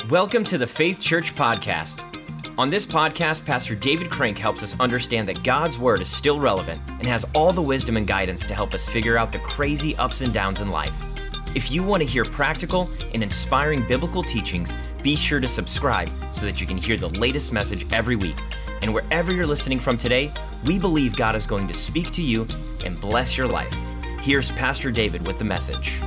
Welcome to the Faith Church Podcast. On this podcast, Pastor David Crank helps us understand that God's Word is still relevant and has all the wisdom and guidance to help us figure out the crazy ups and downs in life. If you want to hear practical and inspiring biblical teachings, be sure to subscribe so that you can hear the latest message every week. And wherever you're listening from today, we believe God is going to speak to you and bless your life. Here's Pastor David with the message.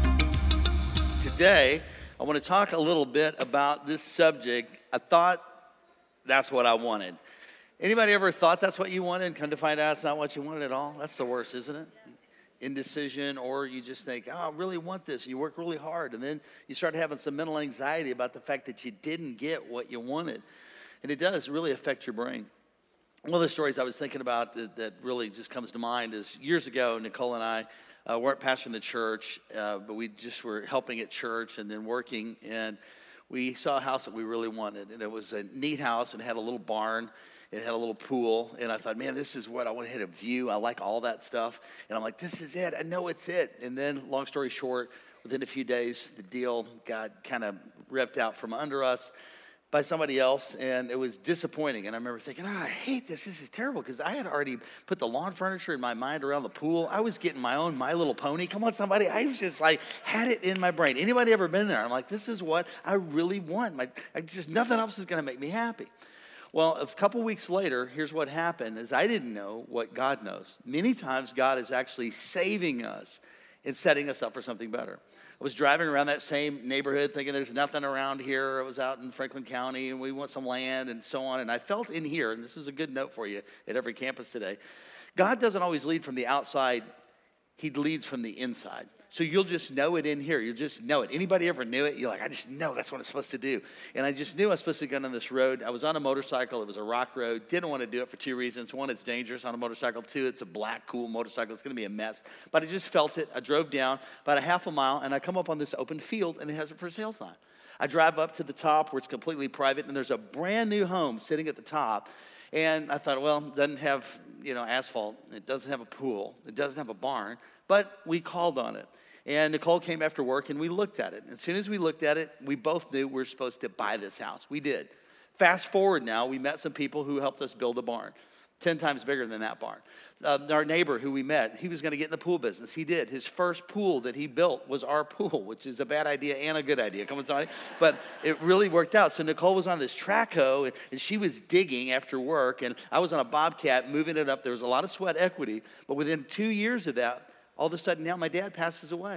Today, I want to talk a little bit about this subject. I thought that's what I wanted. Anybody ever thought that's what you wanted and come to find out it's not what you wanted at all? That's the worst, isn't it? Indecision, or you just think, oh, I really want this. You work really hard, and then you start having some mental anxiety about the fact that you didn't get what you wanted. And it does really affect your brain. One of the stories I was thinking about that really just comes to mind is years ago, Nicole and I weren't pastoring the church, but we just were helping at church and then working, and we saw a house that we really wanted, and it was a neat house and had a little barn. It had a little pool, and I thought, man, this is what I want to hit a view. I like all that stuff, and I'm like, this is it. I know it's it. And then, long story short, within a few days, the deal got kind of ripped out from under us by somebody else, and it was disappointing. And I remember thinking, I hate this. This is terrible, because I had already put the lawn furniture in my mind around the pool. I was getting my own My Little Pony. Come on, somebody. I was just like, had it in my brain. Anybody ever been there? I'm like, this is what I really want. Nothing else is going to make me happy. Well, a couple weeks later, here's what happened, is I didn't know what God knows. Many times, God is actually saving us and setting us up for something better. I was driving around that same neighborhood thinking there's nothing around here. I was out in Franklin County, and we want some land and so on. And I felt in here, and this is a good note for you at every campus today, God doesn't always lead from the outside. He leads from the inside. So you'll just know it in here. You'll just know it. Anybody ever knew it? You're like, I just know that's what I'm supposed to do. And I just knew I was supposed to go on this road. I was on a motorcycle. It was a rock road. Didn't want to do it for two reasons. One, it's dangerous on a motorcycle. Two, it's a black, cool motorcycle. It's going to be a mess. But I just felt it. I drove down about a half a mile, and I come up on this open field, and it has a for sale sign. I drive up to the top where it's completely private, and there's a brand new home sitting at the top. And I thought, well, it doesn't have, asphalt. It doesn't have a pool. It doesn't have a barn. But we called on it. And Nicole came after work, and we looked at it. As soon as we looked at it, we both knew we were supposed to buy this house. We did. Fast forward now, we met some people who helped us build a barn, 10 times bigger than that barn. Our neighbor who we met, he was going to get in the pool business. He did. His first pool that he built was our pool, which is a bad idea and a good idea. Come on, somebody. But it really worked out. So Nicole was on this track hoe, and she was digging after work, and I was on a Bobcat moving it up. There was a lot of sweat equity. But within 2 years of that, all of a sudden now my dad passes away.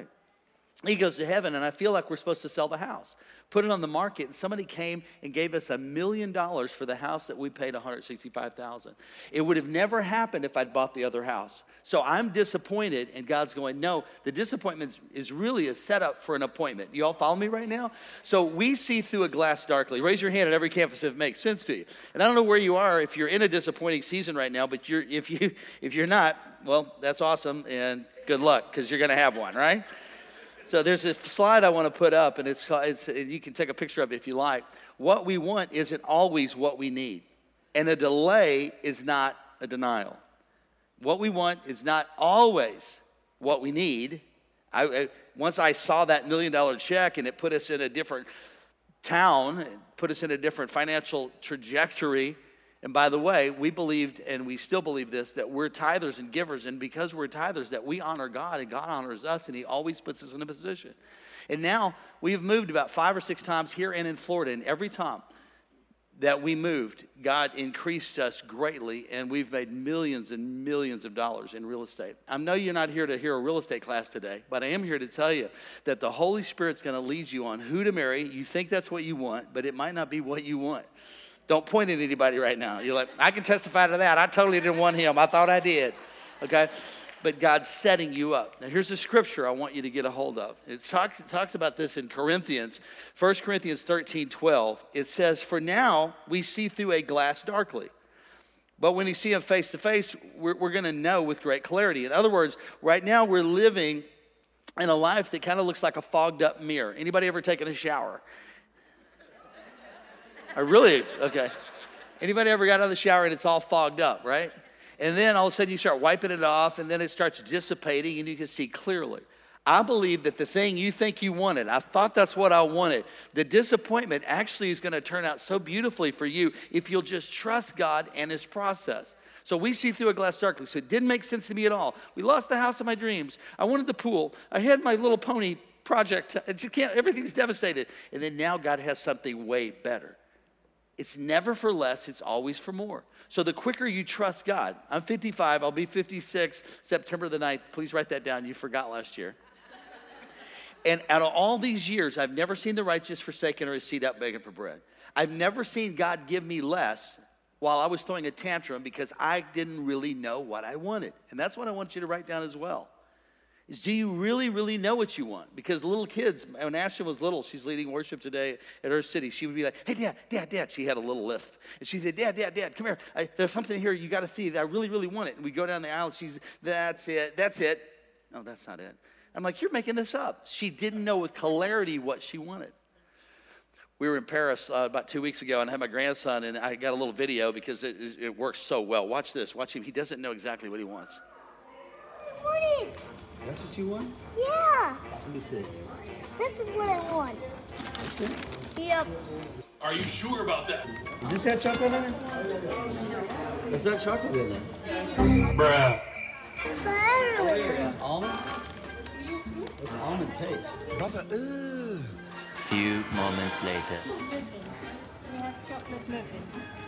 He goes to heaven, and I feel like we're supposed to sell the house, put it on the market, and somebody came and gave us $1 million for the house that we paid $165,000. It would have never happened if I'd bought the other house. So I'm disappointed, and God's going, no, the disappointment is really a setup for an appointment. You all follow me right now? So we see through a glass darkly. Raise your hand at every campus if it makes sense to you. And I don't know where you are, if you're in a disappointing season right now, but if you're not, well, that's awesome, and good luck, because you're going to have one, right? So there's a slide I want to put up, and it's you can take a picture of it if you like. What we want isn't always what we need, and a delay is not a denial. What we want is not always what we need. Once I saw that $1 million check, and it put us in a different town, it put us in a different financial trajectory. And by the way, we believed, and we still believe this, that we're tithers and givers. And because we're tithers, that we honor God, and God honors us, and he always puts us in a position. And now we've moved about 5 or 6 times here and in Florida. And every time that we moved, God increased us greatly, and we've made millions and millions of dollars in real estate. I know you're not here to hear a real estate class today, but I am here to tell you that the Holy Spirit's going to lead you on who to marry. You think that's what you want, but it might not be what you want. Don't point at anybody right now. You're like, I can testify to that. I totally didn't want him. I thought I did. Okay? But God's setting you up. Now, here's the scripture I want you to get a hold of. It talks about this in Corinthians. 1 Corinthians 13:12. It says, for now we see through a glass darkly. But when you see him face to face, we're going to know with great clarity. In other words, right now we're living in a life that kind of looks like a fogged up mirror. Anybody ever taken a shower? Okay. Anybody ever got out of the shower and it's all fogged up, right? And then all of a sudden you start wiping it off, and then it starts dissipating, and you can see clearly. I believe that the thing you think you wanted, I thought that's what I wanted, the disappointment actually is going to turn out so beautifully for you if you'll just trust God and his process. So we see through a glass darkly. So it didn't make sense to me at all. We lost the house of my dreams. I wanted the pool. I had my little pony project. Everything's devastated. And then now God has something way better. It's never for less. It's always for more. So the quicker you trust God, I'm 55. I'll be 56 September the 9th. Please write that down. You forgot last year. And out of all these years, I've never seen the righteous forsaken or his seed out begging for bread. I've never seen God give me less while I was throwing a tantrum because I didn't really know what I wanted. And that's what I want you to write down as well. Is do you really, really know what you want? Because little kids, when Ashton was little, she's leading worship today at her city. She would be like, hey, Dad. She had a little lisp. And she said, Dad, come here. There's something here you got to see that I really, really want it. And we go down the aisle. She's, that's it. No, that's not it. I'm like, you're making this up. She didn't know with clarity what she wanted. We were in Paris about 2 weeks ago, and I had my grandson, and I got a little video because it works so well. Watch this. Watch him. He doesn't know exactly what he wants. That's what you want? Yeah. Let me see. This is what I want. That's it? Yep. Are you sure about that? Does this have chocolate in it? There's not chocolate in it. Bruh. It's almond? It's almond paste. Brother, ugh. Few moments later. Chocolate muffin.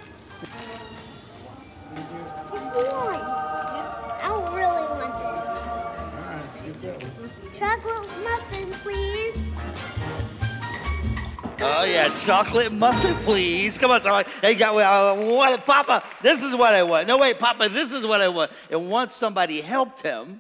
This is one. I really want this. Chocolate muffin, please. Oh, yeah, chocolate muffin, please. Come on, somebody. Hey, what, Papa, this is what I want. No, wait, Papa, this is what I want. And once somebody helped him,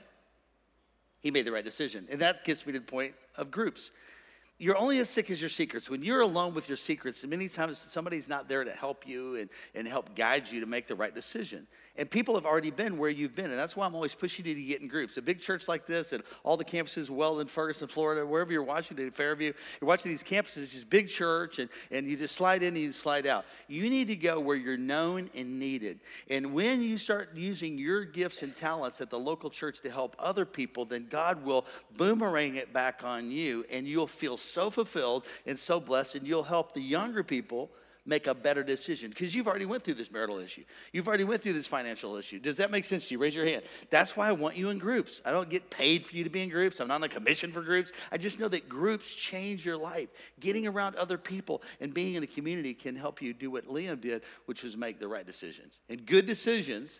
he made the right decision. And that gets me to the point of groups. You're only as sick as your secrets. When you're alone with your secrets, many times somebody's not there to help you and help guide you to make the right decision. And people have already been where you've been, and that's why I'm always pushing you to get in groups. A big church like this and all the campuses, Weldon, Ferguson, Florida, wherever you're watching, Fairview, you're watching these campuses, it's just big church, and you just slide in and you slide out. You need to go where you're known and needed. And when you start using your gifts and talents at the local church to help other people, then God will boomerang it back on you, and you'll feel so fulfilled and so blessed, and you'll help the younger people make a better decision because you've already went through this marital issue. You've already went through this financial issue. Does that make sense to you? Raise your hand. That's why I want you in groups. I don't get paid for you to be in groups. I'm not on a commission for groups. I just know that groups change your life. Getting around other people and being in a community can help you do what Liam did, which was make the right decisions. And good decisions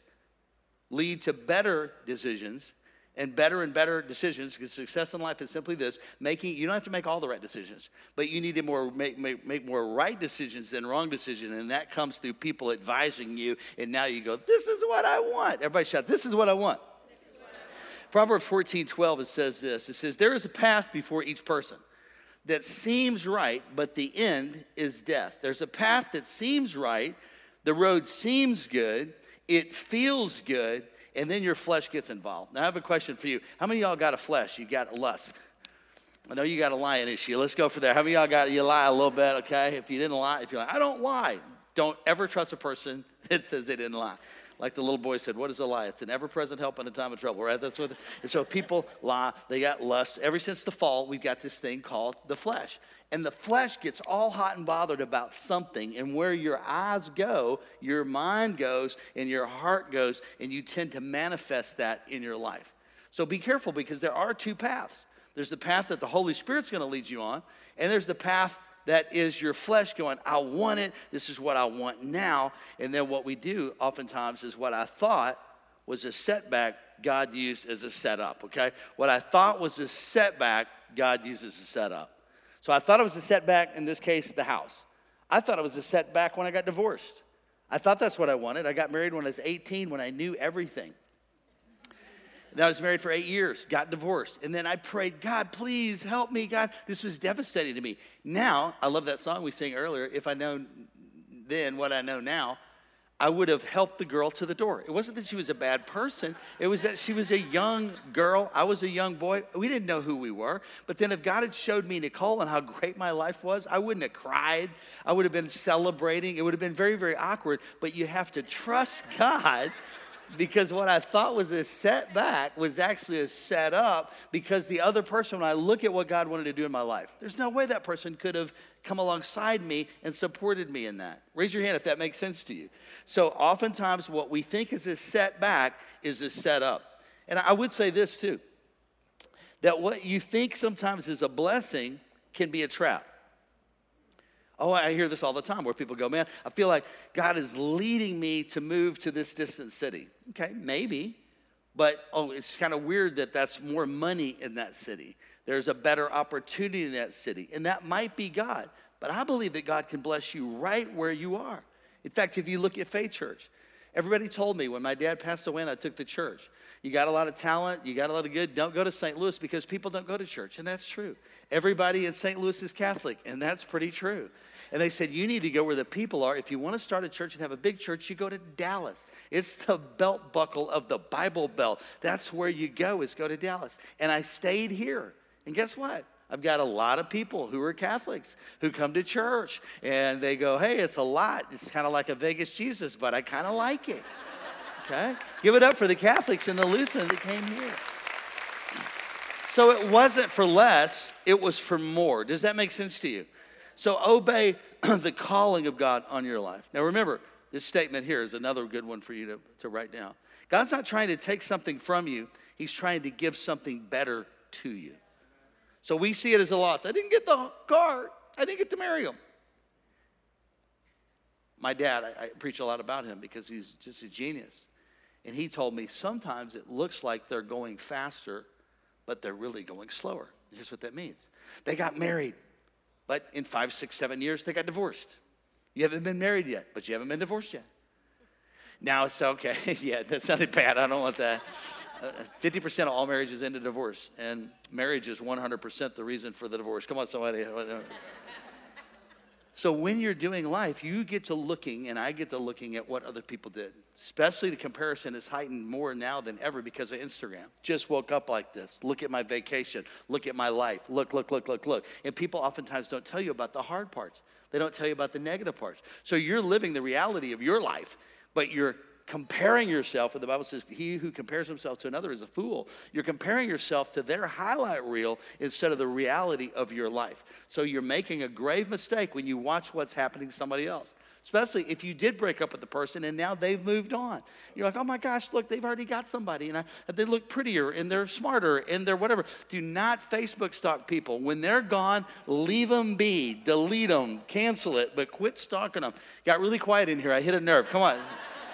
lead to better decisions and better decisions, because success in life is simply this: you don't have to make all the right decisions, but you need to make more right decisions than wrong decisions, and that comes through people advising you, and now you go, this is what I want. Everybody shout, this is what I want. Proverbs 14:12, it says this. It says, there is a path before each person that seems right, but the end is death. There's a path that seems right, the road seems good, it feels good, and then your flesh gets involved. Now, I have a question for you. How many of y'all got a flesh? You got a lust. I know you got a lying issue. Let's go for that. How many of y'all you lie a little bit, okay? If you didn't lie, if you're like, I don't lie. Don't ever trust a person that says they didn't lie. Like the little boy said, what is a lie? It's an ever-present help in a time of trouble, right? That's what. And so people lie. They got lust. Ever since the fall, we've got this thing called the flesh. And the flesh gets all hot and bothered about something. And where your eyes go, your mind goes, and your heart goes, and you tend to manifest that in your life. So be careful, because there are two paths. There's the path that the Holy Spirit's going to lead you on, and there's the path that is your flesh going, I want it, this is what I want now. And then what we do oftentimes is what I thought was a setback, God used as a setup, okay? What I thought was a setback, God uses as a setup. So I thought it was a setback, in this case, the house. I thought it was a setback when I got divorced. I thought that's what I wanted. I got married when I was 18, when I knew everything. And I was married for 8 years, got divorced. And then I prayed, God, please help me, God. This was devastating to me. Now, I love that song we sang earlier, if I know then what I know now, I would have helped the girl to the door. It wasn't that she was a bad person. It was that she was a young girl. I was a young boy. We didn't know who we were. But then if God had showed me Nicole and how great my life was, I wouldn't have cried. I would have been celebrating. It would have been very, very awkward. But you have to trust God Because what I thought was a setback was actually a setup, because the other person, when I look at what God wanted to do in my life, there's no way that person could have come alongside me and supported me in that. Raise your hand if that makes sense to you. So oftentimes what we think is a setback is a setup. And I would say this too, that what you think sometimes is a blessing can be a trap. Oh, I hear this all the time where people go, man, I feel like God is leading me to move to this distant city. Okay, maybe, but it's kind of weird that that's more money in that city. There's a better opportunity in that city, and that might be God. But I believe that God can bless you right where you are. In fact, if you look at Faith Church, everybody told me when my dad passed away and I took the church, you got a lot of talent, you got a lot of good, don't go to St. Louis because people don't go to church, and that's true. Everybody in St. Louis is Catholic, and that's pretty true. And they said, you need to go where the people are. If you want to start a church and have a big church, you go to Dallas. It's the belt buckle of the Bible Belt. That's where you go, is go to Dallas. And I stayed here. And guess what? I've got a lot of people who are Catholics who come to church. And they go, hey, it's a lot. It's kind of like a Vegas Jesus, but I kind of like it. Okay? Give it up for the Catholics and the Lutherans that came here. So it wasn't for less. It was for more. Does that make sense to you? So obey the calling of God on your life. Now remember, this statement here is another good one for you to write down. God's not trying to take something from you. He's trying to give something better to you. So we see it as a loss. I didn't get the car. I didn't get to marry him. My dad, I preach a lot about him because he's just a genius. And he told me sometimes it looks like they're going faster, but they're really going slower. Here's what that means. They got married. But in 5, 6, 7 years, they got divorced. You haven't been married yet, but you haven't been divorced yet. Now it's okay. Yeah, that sounded bad. I don't want that. 50% of all marriages end in divorce. And marriage is 100% the reason for the divorce. Come on, somebody. So when you're doing life, you get to looking, and I get to looking at what other people did. Especially the comparison is heightened more now than ever because of Instagram. Just woke up like this. Look at my vacation. Look at my life. Look. And people oftentimes don't tell you about the hard parts. They don't tell you about the negative parts. So you're living the reality of your life, but you're comparing yourself, and the Bible says, he who compares himself to another is a fool. You're comparing yourself to their highlight reel instead of the reality of your life. So you're making a grave mistake when you watch what's happening to somebody else, especially if you did break up with the person and now they've moved on. You're like, oh my gosh, look, they've already got somebody, and they look prettier, and they're smarter, and they're whatever. Do not Facebook stalk people. When they're gone, leave them be, delete them, cancel it, but quit stalking them. Got really quiet in here. I hit a nerve. Come on.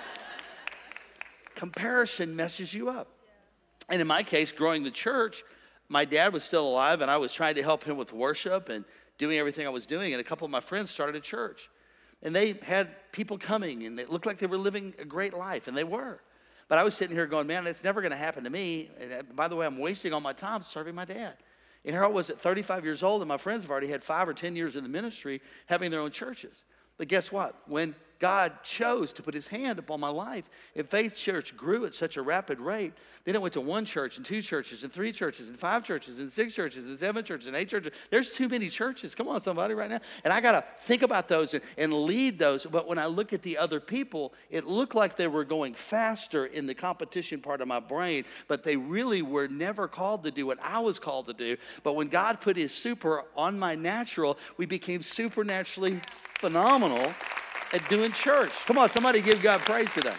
Comparison messes you up. And in my case, growing the church, my dad was still alive, and I was trying to help him with worship and doing everything I was doing. And a couple of my friends started a church. And they had people coming, and it looked like they were living a great life, and they were. But I was sitting here going, man, it's never going to happen to me. And by the way, I'm wasting all my time serving my dad. And here I was at 35 years old, and my friends have already had 5 or 10 years in the ministry having their own churches. But guess what? When God chose to put his hand upon my life, and Faith Church grew at such a rapid rate, then it went to 1 church and 2 churches and 3 churches and 5 churches and 6 churches and 7 churches and 8 churches. There's too many churches. Come on, somebody, right now. And I got to think about those and lead those. But when I look at the other people, it looked like they were going faster in the competition part of my brain, but they really were never called to do what I was called to do. But when God put his super on my natural, we became supernaturally phenomenal at doing church. Come on, somebody give God praise today.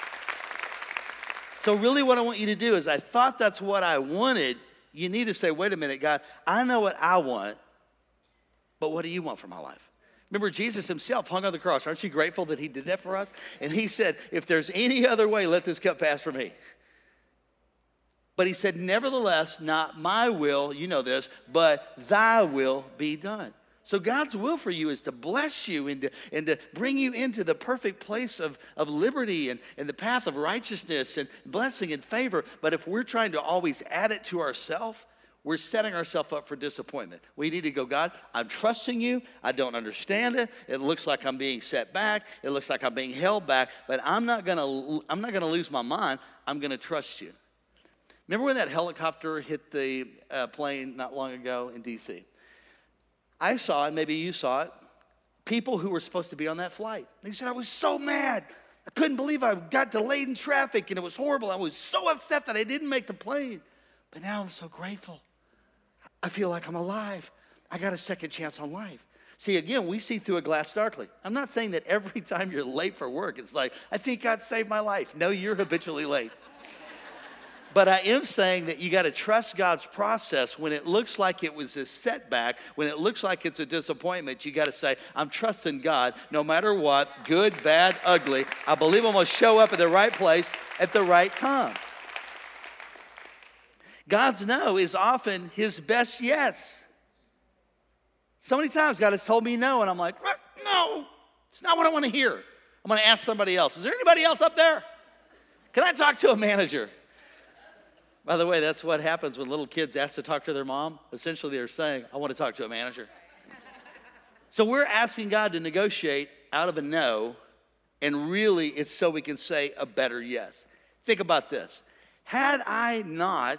So really what I want you to do is, I thought that's what I wanted. You need to say, wait a minute, God, I know what I want, but what do you want for my life? Remember, Jesus himself hung on the cross. Aren't you grateful that he did that for us? And he said, if there's any other way, let this cup pass from me. But he said, nevertheless, not my will, you know this, but thy will be done. So God's will for you is to bless you and to bring you into the perfect place of liberty and the path of righteousness and blessing and favor. But if we're trying to always add it to ourselves, we're setting ourselves up for disappointment. We need to go, God, I'm trusting you. I don't understand it. It looks like I'm being set back. It looks like I'm being held back. But I'm not gonna lose my mind. I'm gonna trust you. Remember when that helicopter hit the plane not long ago in D.C.? I saw it, maybe you saw it, people who were supposed to be on that flight. They said, I was so mad. I couldn't believe I got delayed in traffic and it was horrible. I was so upset that I didn't make the plane. But now I'm so grateful. I feel like I'm alive. I got a second chance on life. See, again, we see through a glass darkly. I'm not saying that every time you're late for work, it's like, I think God saved my life. No, you're habitually late. But I am saying that you got to trust God's process. When it looks like it was a setback, when it looks like it's a disappointment, you got to say, I'm trusting God no matter what, good, bad, ugly. I believe I'm going to show up at the right place at the right time. God's no is often his best yes. So many times God has told me no, and I'm like, no, it's not what I want to hear. I'm going to ask somebody else. Is there anybody else up there? Can I talk to a manager? By the way, that's what happens when little kids ask to talk to their mom. Essentially, they're saying, I want to talk to a manager. So we're asking God to negotiate out of a no, and really it's so we can say a better yes. Think about this. Had I not,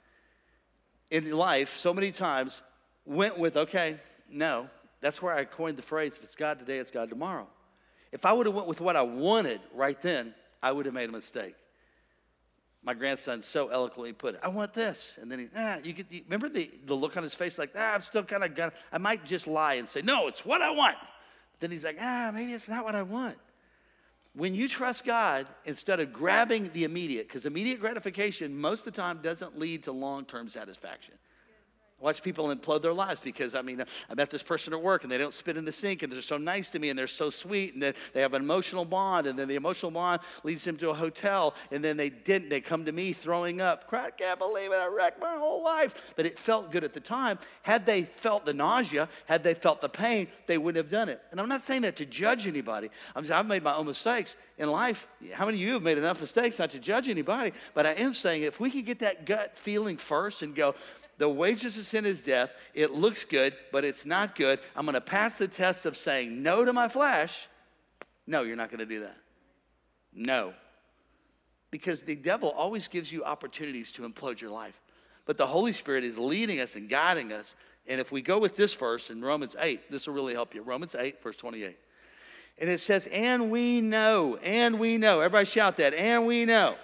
in life, so many times, went with, okay, no, that's where I coined the phrase, if it's God today, it's God tomorrow. If I would have went with what I wanted right then, I would have made a mistake. My grandson so eloquently put it, I want this. And then you remember the look on his face like, I'm still kind of gonna, I might just lie and say, no, it's what I want. But then he's like, maybe it's not what I want. When you trust God, instead of grabbing the immediate, because immediate gratification most of the time doesn't lead to long-term satisfaction. Watch people implode their lives because, I met this person at work and they don't spit in the sink and they're so nice to me and they're so sweet and then they have an emotional bond and then the emotional bond leads them to a hotel and then they come to me throwing up. I can't believe it, I wrecked my whole life. But it felt good at the time. Had they felt the nausea, had they felt the pain, they wouldn't have done it. And I'm not saying that to judge anybody. I've made my own mistakes in life. How many of you have made enough mistakes not to judge anybody? But I am saying if we could get that gut feeling first and go, the wages of sin is death. It looks good, but it's not good. I'm going to pass the test of saying no to my flesh. No, you're not going to do that. No. Because the devil always gives you opportunities to implode your life. But the Holy Spirit is leading us and guiding us. And if we go with this verse in Romans 8, this will really help you. Romans 8, verse 28. And it says, and we know. Everybody shout that, and we know.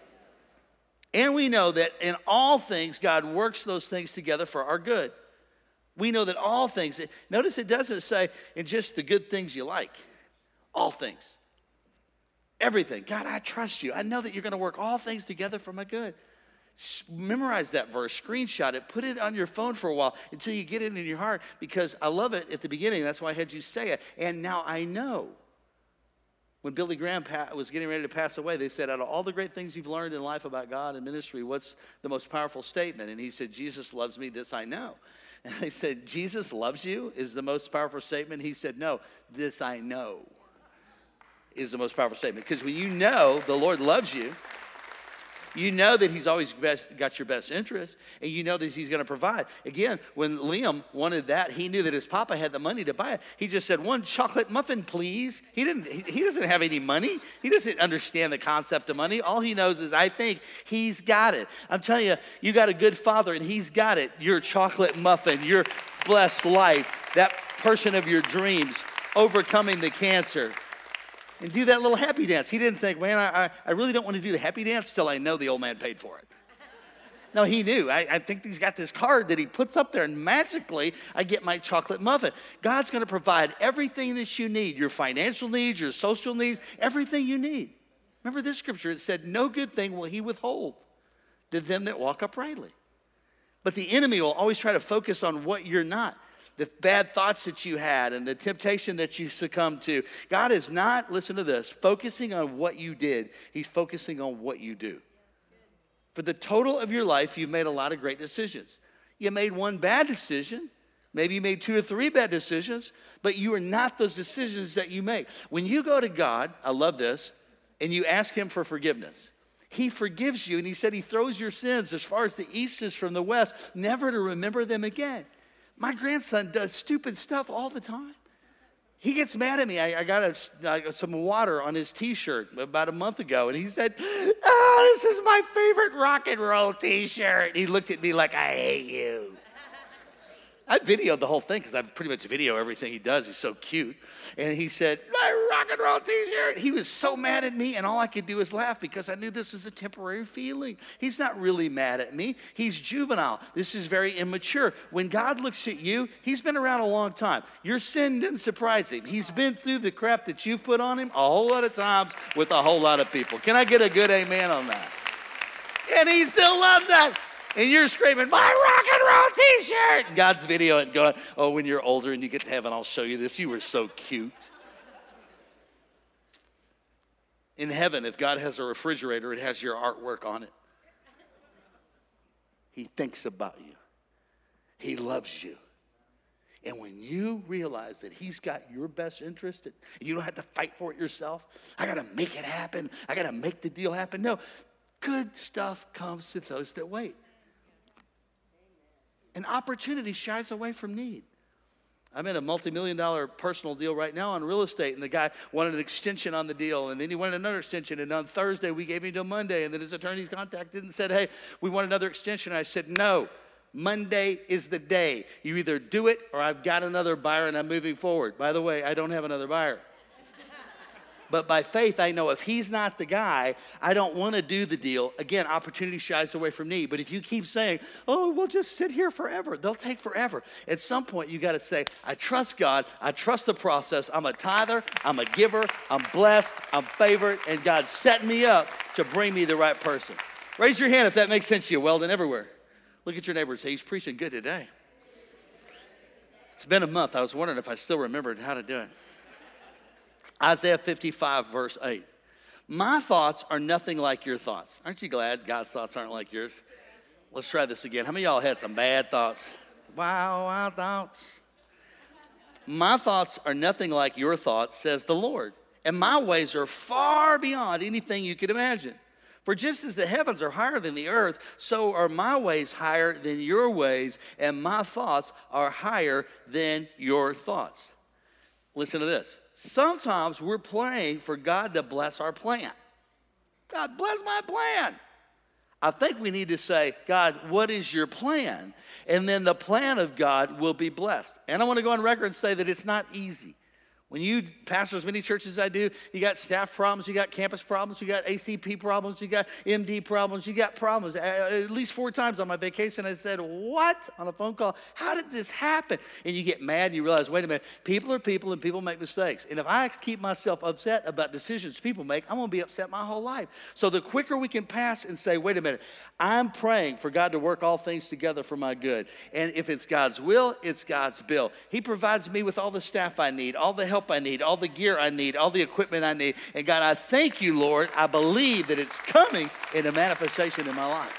And we know that in all things, God works those things together for our good. We know that all things, notice it doesn't say in just the good things you like. All things. Everything. God, I trust you. I know that you're going to work all things together for my good. Memorize that verse, screenshot it, put it on your phone for a while until you get it in your heart because I love it at the beginning. That's why I had you say it. And now I know. When Billy Graham was getting ready to pass away, they said, out of all the great things you've learned in life about God and ministry, what's the most powerful statement? And he said, Jesus loves me, this I know. And they said, Jesus loves you is the most powerful statement? He said, no, this I know is the most powerful statement. Because when you know the Lord loves you, you know that he's always got your best interest, and you know that he's going to provide. Again, when Liam wanted that, he knew that his papa had the money to buy it. He just said, one chocolate muffin, please. He doesn't have any money. He doesn't understand the concept of money. All he knows is, I think he's got it. I'm telling you, you got a good father, and he's got it. Your chocolate muffin, your blessed life, that person of your dreams, overcoming the cancer. And do that little happy dance. He didn't think, man, I really don't want to do the happy dance till I know the old man paid for it. No, he knew. I think he's got this card that he puts up there, and magically, I get my chocolate muffin. God's going to provide everything that you need, your financial needs, your social needs, everything you need. Remember this scripture, it said, no good thing will he withhold to them that walk uprightly. But the enemy will always try to focus on what you're not. The bad thoughts that you had and the temptation that you succumbed to. God is not, listen to this, focusing on what you did. He's focusing on what you do. For the total of your life, you've made a lot of great decisions. You made one bad decision. Maybe you made 2 or 3 bad decisions, but you are not those decisions that you make. When you go to God, I love this, and you ask him for forgiveness, he forgives you, and he said he throws your sins as far as the east is from the west, never to remember them again. My grandson does stupid stuff all the time. He gets mad at me. I got some water on his T-shirt about a month ago, and he said, oh, this is my favorite rock and roll T-shirt. He looked at me like, I hate you. I videoed the whole thing because I pretty much video everything he does. He's so cute. And he said, my rock and roll t-shirt. He was so mad at me, and all I could do is laugh because I knew this is a temporary feeling. He's not really mad at me. He's juvenile. This is very immature. When God looks at you, he's been around a long time. Your sin didn't surprise him. He's been through the crap that you put on him a whole lot of times with a whole lot of people. Can I get a good amen on that? And he still loves us. And you're screaming, my rock and roll t-shirt. And God's videoing and going, oh, when you're older and you get to heaven, I'll show you this. You were so cute. In heaven, if God has a refrigerator, it has your artwork on it. He thinks about you. He loves you. And when you realize that he's got your best interest, and you don't have to fight for it yourself, I got to make it happen. I got to make the deal happen. No, good stuff comes to those that wait. And opportunity shies away from need. I'm in a multi-million-dollar personal deal right now on real estate, and the guy wanted an extension on the deal, and then he wanted another extension, and on Thursday we gave him till Monday, and then his attorney contacted and said, hey, we want another extension. I said, no, Monday is the day. You either do it or I've got another buyer and I'm moving forward. By the way, I don't have another buyer. But by faith, I know if he's not the guy, I don't want to do the deal. Again, opportunity shies away from need. But if you keep saying, oh, we'll just sit here forever, they'll take forever. At some point, you got to say, I trust God. I trust the process. I'm a tither. I'm a giver. I'm blessed. I'm favored. And God's setting me up to bring me the right person. Raise your hand if that makes sense to you. Weldon everywhere. Look at your neighbor and say, he's preaching good today. It's been a month. I was wondering if I still remembered how to do it. Isaiah 55, verse 8. My thoughts are nothing like your thoughts. Aren't you glad God's thoughts aren't like yours? Let's try this again. How many of y'all had some bad thoughts? Wow, thoughts. My thoughts are nothing like your thoughts, says the Lord. And my ways are far beyond anything you could imagine. For just as the heavens are higher than the earth, so are my ways higher than your ways, and my thoughts are higher than your thoughts. Listen to this. Sometimes we're praying for God to bless our plan. God, bless my plan. I think we need to say, God, what is your plan? And then the plan of God will be blessed. And I want to go on record and say that it's not easy. When you pastor as many churches as I do, you got staff problems, you got campus problems, you got ACP problems, you got MD problems, you got problems. At least 4 times on my vacation, I said, what? On a phone call, how did this happen? And you get mad and you realize, wait a minute, people are people and people make mistakes. And if I keep myself upset about decisions people make, I'm going to be upset my whole life. So the quicker we can pass and say, wait a minute, I'm praying for God to work all things together for my good. And if it's God's will, it's God's bill. He provides me with all the staff I need, all the help I need, all the gear I need, all the equipment I need. And God, I thank you, Lord. I believe that it's coming in a manifestation in my life.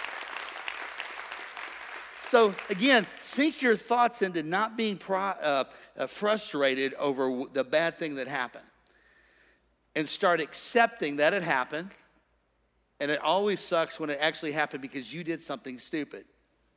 So again, sink your thoughts into not being frustrated over the bad thing that happened. And start accepting that it happened. And it always sucks when it actually happened because you did something stupid.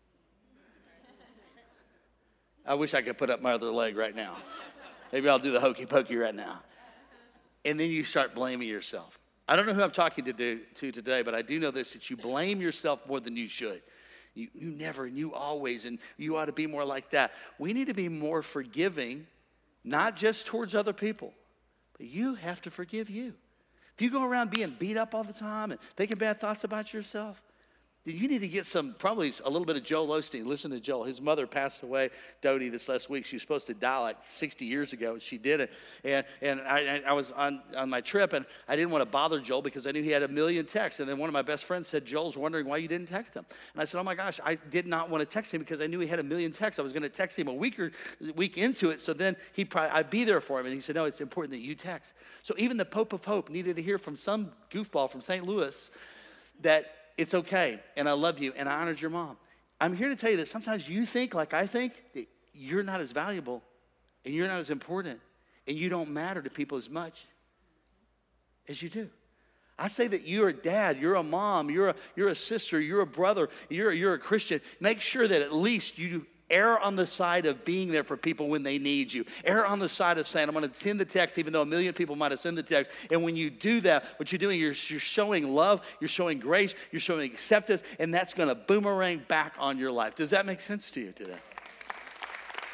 I wish I could put up my other leg right now. Maybe I'll do the hokey pokey right now. And then you start blaming yourself. I don't know who I'm talking to today, but I do know this, that you blame yourself more than you should. You never and you always, and you ought to be more like that. We need to be more forgiving, not just towards other people, but you have to forgive you. If you go around being beat up all the time and thinking bad thoughts about yourself, you need to get probably a little bit of Joel Osteen. Listen to Joel. His mother passed away, Dodie, this last week. She was supposed to die like 60 years ago, and she didn't. And I was on my trip, and I didn't want to bother Joel because I knew he had a million texts. And then one of my best friends said, Joel's wondering why you didn't text him. And I said, oh my gosh, I did not want to text him because I knew he had a million texts. I was going to text him a week into it, so then I'd be there for him. And he said, no, it's important that you text. So even the Pope of Hope needed to hear from some goofball from St. Louis that it's okay, and I love you, and I honored your mom. I'm here to tell you that sometimes you think like I think, that you're not as valuable, and you're not as important, and you don't matter to people as much as you do. I say that you're a dad, you're a mom, you're a sister, you're a brother, you're a Christian. Make sure that at least you err on the side of being there for people when they need you. Err on the side of saying, I'm going to send the text, even though a million people might have sent the text. And when you do that, what you're doing, you're showing love, you're showing grace, you're showing acceptance, and that's going to boomerang back on your life. Does that make sense to you today?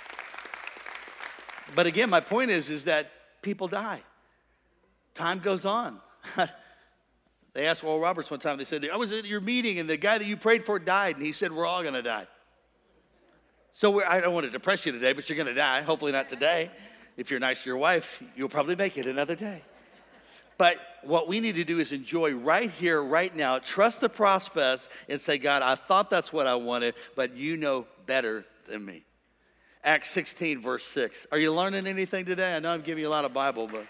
But again, my point is that people die. Time goes on. They asked Oral Roberts one time, they said, I was at your meeting and the guy that you prayed for died. And he said, we're all going to die. So I don't want to depress you today, but you're going to die. Hopefully not today. If you're nice to your wife, you'll probably make it another day. But what we need to do is enjoy right here, right now. Trust the process and say, God, I thought that's what I wanted, but you know better than me. Acts 16, verse 6. Are you learning anything today? I know I'm giving you a lot of Bible, but...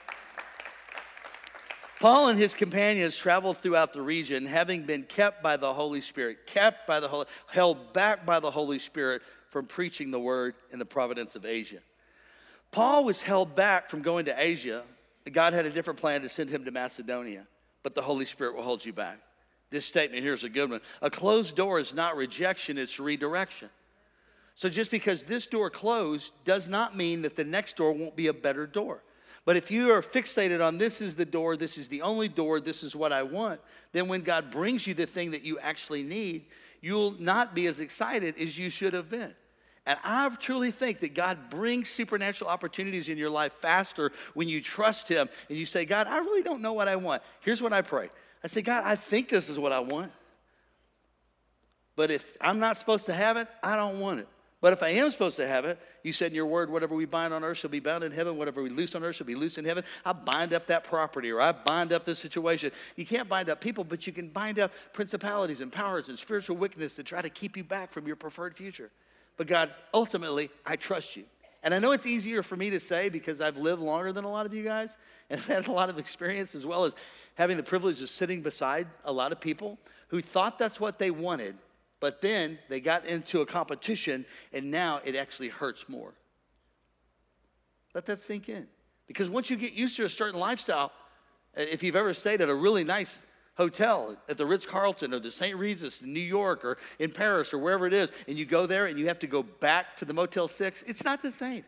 Paul and his companions traveled throughout the region, having been kept by the Holy Spirit, held back by the Holy Spirit from preaching the word in the province of Asia. Paul was held back from going to Asia. God had a different plan to send him to Macedonia, but the Holy Spirit will hold you back. This statement here is a good one. A closed door is not rejection, it's redirection. So just because this door closed does not mean that the next door won't be a better door. But if you are fixated on this is the door, this is the only door, this is what I want, then when God brings you the thing that you actually need, you'll not be as excited as you should have been. And I truly think that God brings supernatural opportunities in your life faster when you trust him and you say, God, I really don't know what I want. Here's what I pray. I say, God, I think this is what I want. But if I'm not supposed to have it, I don't want it. But if I am supposed to have it, you said in your word, whatever we bind on earth shall be bound in heaven. Whatever we loose on earth shall be loose in heaven. I bind up that property or I bind up this situation. You can't bind up people, but you can bind up principalities and powers and spiritual wickedness to try to keep you back from your preferred future. But God, ultimately, I trust you. And I know it's easier for me to say because I've lived longer than a lot of you guys and I've had a lot of experience as well as having the privilege of sitting beside a lot of people who thought that's what they wanted. But then they got into a competition, and now it actually hurts more. Let that sink in. Because once you get used to a certain lifestyle, if you've ever stayed at a really nice hotel, at the Ritz-Carlton or the St. Regis in New York or in Paris or wherever it is, and you go there and you have to go back to the Motel 6, it's not the same.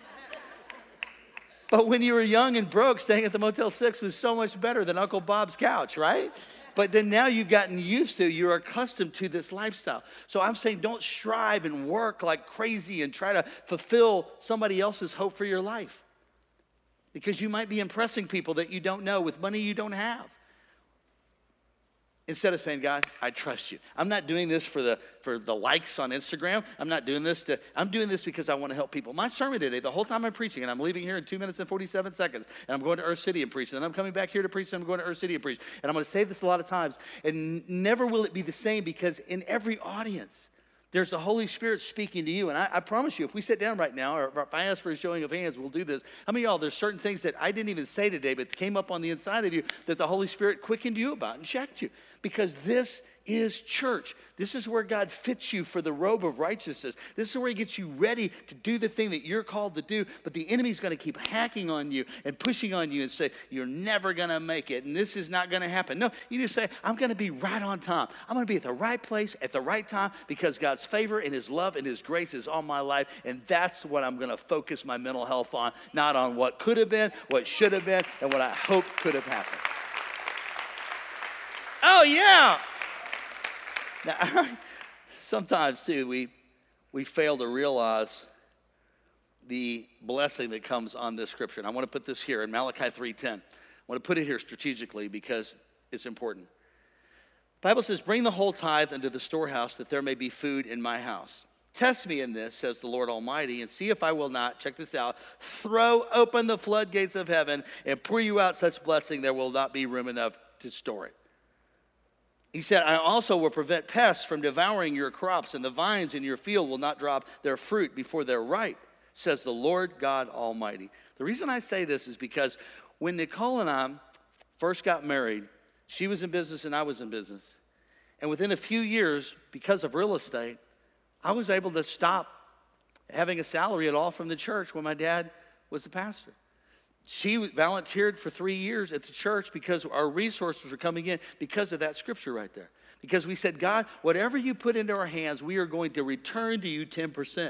But when you were young and broke, staying at the Motel 6 was so much better than Uncle Bob's couch, right? But then now you've gotten used to, you're accustomed to this lifestyle. So I'm saying don't strive and work like crazy and try to fulfill somebody else's hope for your life. Because you might be impressing people that you don't know with money you don't have. Instead of saying, God, I trust you. I'm not doing this for the likes on Instagram. I'm doing this because I want to help people. My sermon today, the whole time I'm preaching, and I'm leaving here in 2 minutes and 47 seconds, and I'm going to Earth City and preach, and then I'm coming back here to preach, and I'm going to Earth City and preach. And I'm going to say this a lot of times, and never will it be the same because in every audience, there's the Holy Spirit speaking to you. And I promise you, if we sit down right now, or if I ask for a showing of hands, we'll do this. How many of y'all, there's certain things that I didn't even say today, but came up on the inside of you that the Holy Spirit quickened you about and checked you? Because this is church. This is where God fits you for the robe of righteousness. This is where he gets you ready to do the thing that you're called to do. But the enemy's going to keep hacking on you and pushing on you and say, you're never going to make it. And this is not going to happen. No, you just say, I'm going to be right on time. I'm going to be at the right place at the right time because God's favor and his love and his grace is on my life. And that's what I'm going to focus my mental health on. Not on what could have been, what should have been, and what I hope could have happened. Oh, yeah. Now, sometimes, too, we fail to realize the blessing that comes on this scripture. And I want to put this here in Malachi 3:10. I want to put it here strategically because it's important. The Bible says, bring the whole tithe into the storehouse that there may be food in my house. Test me in this, says the Lord Almighty, and see if I will not, check this out, throw open the floodgates of heaven and pour you out such blessing there will not be room enough to store it. He said, I also will prevent pests from devouring your crops, and the vines in your field will not drop their fruit before they're ripe, says the Lord God Almighty. The reason I say this is because when Nicole and I first got married, she was in business and I was in business. And within a few years, because of real estate, I was able to stop having a salary at all from the church when my dad was the pastor. She volunteered for 3 years at the church because our resources were coming in because of that scripture right there. Because we said, God, whatever you put into our hands, we are going to return to you 10%.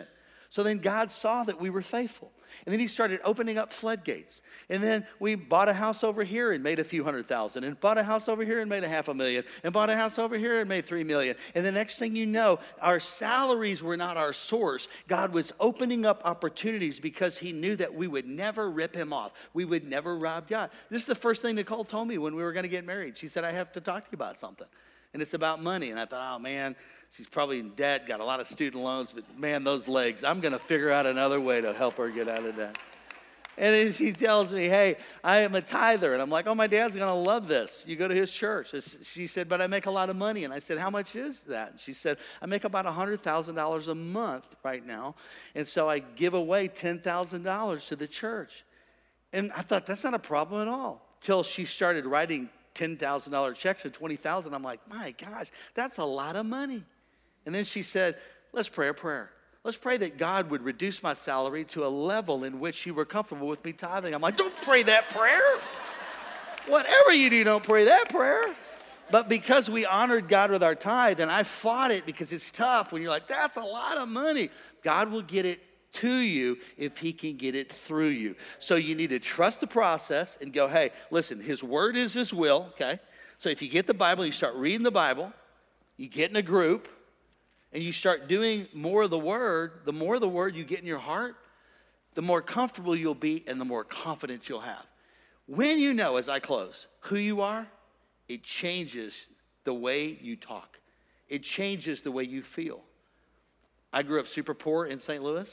So then God saw that we were faithful. And then he started opening up floodgates. And then we bought a house over here and made a few $100,000, and bought a house over here and made $500,000, and bought a house over here and made $3 million. And the next thing you know, our salaries were not our source. God was opening up opportunities because he knew that we would never rip him off. We would never rob God. This is the first thing Nicole told me when we were going to get married. She said, I have to talk to you about something. And it's about money. And I thought, oh man, she's probably in debt, got a lot of student loans, but man, those legs, I'm going to figure out another way to help her get out of debt. And then she tells me, hey, I am a tither. And I'm like, oh, my dad's going to love this. You go to his church. She said, but I make a lot of money. And I said, how much is that? And she said, I make about $100,000 a month right now. And so I give away $10,000 to the church. And I thought, that's not a problem at all. Till she started writing $10,000 checks and $20,000. I'm like, my gosh, that's a lot of money. And then she said, let's pray a prayer. Let's pray that God would reduce my salary to a level in which you were comfortable with me tithing. I'm like, don't pray that prayer. Whatever you do, don't pray that prayer. But because we honored God with our tithe, and I fought it because it's tough when you're like, that's a lot of money. God will get it to you if he can get it through you. So you need to trust the process and go, hey, listen, his word is his will, okay? So if you get the Bible, you start reading the Bible, you get in a group, and you start doing more of the word, the more of the word you get in your heart, the more comfortable you'll be and the more confidence you'll have. When you know, as I close, who you are, it changes the way you talk. It changes the way you feel. I grew up super poor in St. Louis.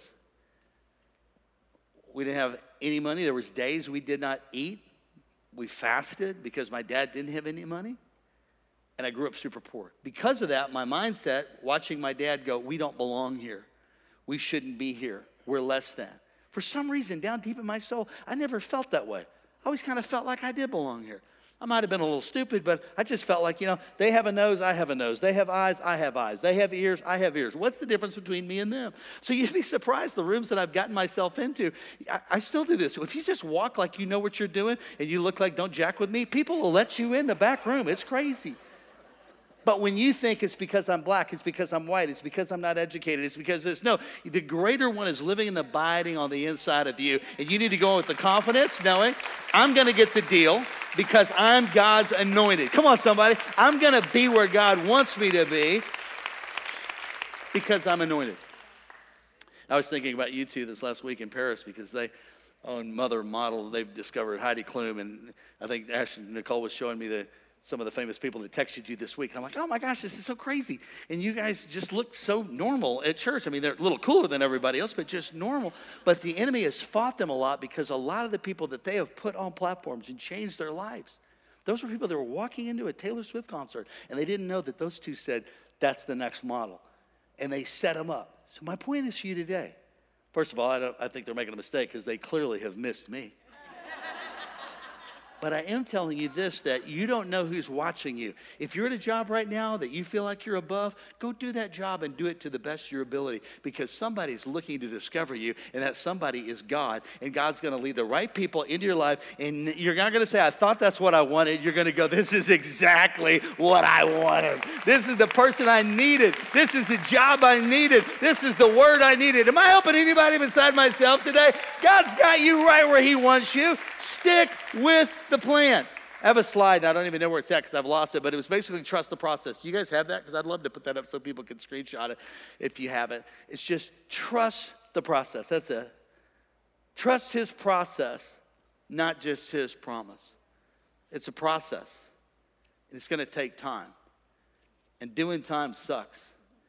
We didn't have any money. There was days we did not eat. We fasted because my dad didn't have any money. And I grew up super poor. Because of that, my mindset, watching my dad go, we don't belong here. We shouldn't be here. We're less than. For some reason, down deep in my soul, I never felt that way. I always kind of felt like I did belong here. I might have been a little stupid, but I just felt like, they have a nose, I have a nose. They have eyes, I have eyes. They have ears, I have ears. What's the difference between me and them? So you'd be surprised the rooms that I've gotten myself into. I still do this. If you just walk like you know what you're doing and you look like don't jack with me, people will let you in the back room. It's crazy. But when you think it's because I'm black, it's because I'm white, it's because I'm not educated, it's because no, the greater one is living and abiding on the inside of you. And you need to go with the confidence, knowing I'm going to get the deal because I'm God's anointed. Come on, somebody. I'm going to be where God wants me to be because I'm anointed. I was thinking about you two this last week in Paris because they own Mother Model. They've discovered Heidi Klum, and I think Ashley Nicole was showing me some of the famous people that texted you this week. And I'm like, oh my gosh, this is so crazy. And you guys just look so normal at church. I mean, they're a little cooler than everybody else, but just normal. But the enemy has fought them a lot because a lot of the people that they have put on platforms and changed their lives, those were people that were walking into a Taylor Swift concert, and they didn't know that those two said, that's the next model. And they set them up. So my point is for you today. First of all, I think they're making a mistake because they clearly have missed me. But I am telling you this, that you don't know who's watching you. If you're at a job right now that you feel like you're above, go do that job and do it to the best of your ability because somebody's looking to discover you, and that somebody is God. And God's going to lead the right people into your life, and you're not going to say, I thought that's what I wanted. You're going to go, this is exactly what I wanted. This is the person I needed. This is the job I needed. This is the word I needed. Am I helping anybody beside myself today? God's got you right where he wants you. Stick with the plan. I have a slide, and I don't even know where it's at because I've lost it, but it was basically trust the process. Do you guys have that? Because I'd love to put that up so people can screenshot it if you have it. It's just trust the process. That's it. Trust his process, not just his promise. It's a process. It's going to take time. And doing time sucks.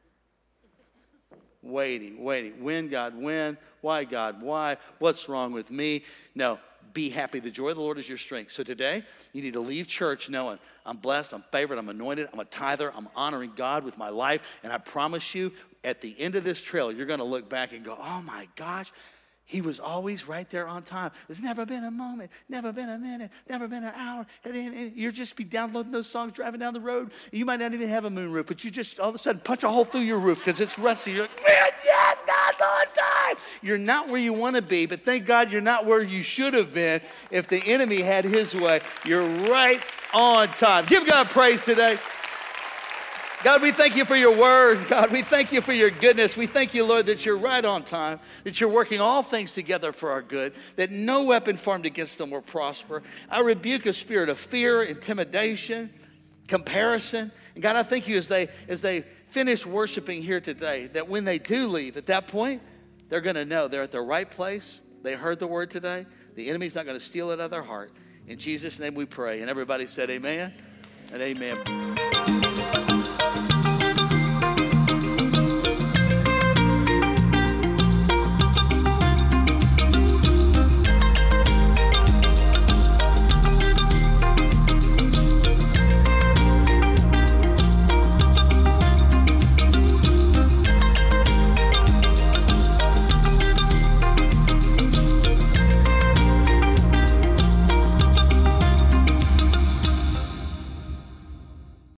Waiting. When, God, when? Why, God, why? What's wrong with me? No. Be happy. The joy of the Lord is your strength. So today, you need to leave church knowing I'm blessed, I'm favored, I'm anointed, I'm a tither, I'm honoring God with my life. And I promise you, at the end of this trail, you're going to look back and go, oh my gosh, he was always right there on time. There's never been a moment, never been a minute, never been an hour. And you'll just be downloading those songs, driving down the road. You might not even have a moon roof, but you just all of a sudden punch a hole through your roof because it's rusty. You're like, man, yes, God's on time. You're not where you want to be, but thank God you're not where you should have been. If the enemy had his way, you're right on time. Give God praise today. God, we thank you for your word. God, we thank you for your goodness. We thank you, Lord, that you're right on time, that you're working all things together for our good, that no weapon formed against them will prosper. I rebuke a spirit of fear, intimidation, comparison. And God, I thank you as they finish worshiping here today, that when they do leave, at that point, they're going to know they're at the right place. They heard the word today. The enemy's not going to steal it out of their heart. In Jesus' name we pray. And everybody said amen and amen.